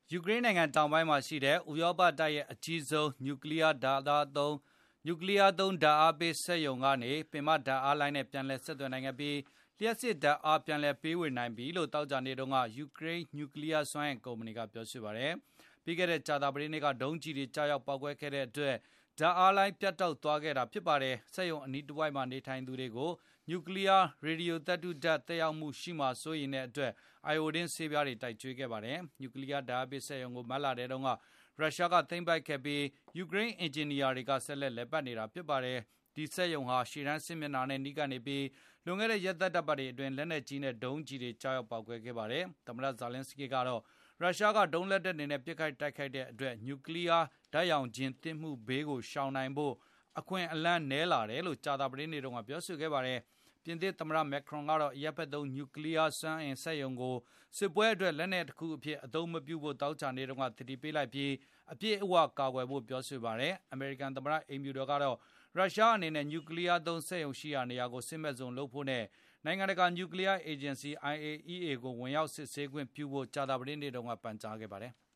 ယူကရိန်းနိုင်ငံတောင်ပိုင်းမှာရှိတဲ့ဥရောပတိုက်ရဲ့အကြီးဆုံးနျူကလ িয়ারဓာတ်အားသုံးဓာတ်အားပေးစက်ရုံကနေပင်မဓာတ်အားလိုင်းနဲ့ပြန်လည်ဆက်သွယ်နိုင်ခဲ့ပြီးလျှပ်စစ်ဓာတ်အားပြန်လည်ပေးဝေနိုင်ပြီလို့သောကြာနေ့တုန်းကယူကရိန်းနျူကလ িয়ারစွမ်းအင်ကုမ္ပဏီကပြောဆိုပါတယ်။ပြီးခဲ့တဲ့ကြာသပတေးနေ့ကဒုံးကျည်တွေကြားရောက်ပေါက်ကွဲခဲ့တဲ့အတွက်ဓာတ်အားလိုင်းပြတ်တောက်သွားခဲ့တာဖြစ်ပါတယ်။စက်ရုံအနီးတစ်ဝိုက်မှာနေထိုင်သူတွေကိုနျူကလ িয়ারရေဒီယိုသတ္တုဓာတ်သက်ရောက်မှုရှိမှာစိုးရိမ်တဲ့အတွက်အိုင်အိုဒင်းဆေးပြားတွေတိုက်ကျွေးခဲ့ပါတယ်။နျူကလ িয়ারဓာတ်အားပေးစက်ရုံကိုမတ်လထဲတုန်းကရုရှားကသိမ်းပိုက်ခဲ့ပြီးယူကရိန်းအင်ဂျင်နီယာတွေကဆက်လက်လည်ပတ်နေတာဖြစ်ပါတယ်။ဒီစက်ရုံဟာရှေ့တန်းစစ်မျက်နှာနဲ့နီးကပ်နေပြီးလွန်ခဲ့တဲ့ရက်သတ္တပတ်တွေအတွင်းလက်နက်ကြီးနဲ့ဒုံးကျည်တွေကြားရောက်ပေါက်ကွဲခဲ့ပါတယ်။သမ္မတဇာလင်းစကီကတော့ရုရှားကဒုံးလက်နက်တွေနဲ့ပစ်ခတ်တိုက်ခိုက်တဲ့အတွက်နျူကလ িয়ারဓာတ်ရောင်ခြင်းသင့်မှုဘေးကိုရှောင်နိုင်ဖို့အခွင့်အလမ်းနည်းလာတယ်လို့ကြာသပတေးနေ့တုန်းကပြောဆိုခဲ့ပါတယ်။ပြင်သစ်သမ္မတမက်ခရွန်ကတော့အရပ်ဖက်သုံးနျူကလ িয়ারစွမ်းအင်စက်ရုံကိုစစ်ပွဲအတွက်လက်နက်တစ်ခုအဖြစ်အသုံးမပြုဖို့တောက်ချနေတုန်းကသတိပေးလိုက်ပြီးအပြည့်အဝကာကွယ်ဖို့ပြောဆိုပါတယ်။အမေရိကန်သမ္မတအိမ်ဖြူတော်ကတော့ရုရှားအနေနဲ့နျူကလ িয়ারသုံးစက်ရုံရှိရာနေရာကိုစစ်မဲ့ဇုံလုပ်ဖို့နဲ့နိုင်ငံတကာနျူကလ িয়ারအေဂျင်စီ IAEA ကိုဝင်ရောက်စစ်ဆေးခွင့်ပြုဖို့ကြာသပတေးနေ့တုန်းကပန်ကြားခဲ့ပါတယ်။